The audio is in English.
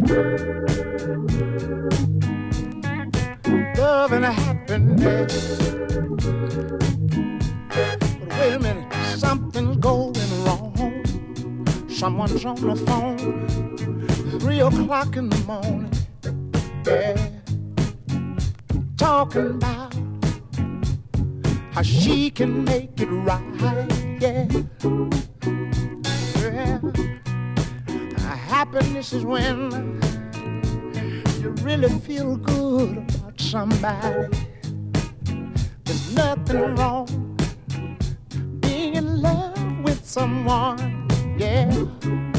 Love and happiness. But wait a minute, something's going wrong. Someone's on the phone, 3 o'clock in the morning. Yeah, talking about how she can make it right. Yeah, yeah. Happiness is when you really feel good about somebody. There's nothing wrong being in love with someone. Yeah.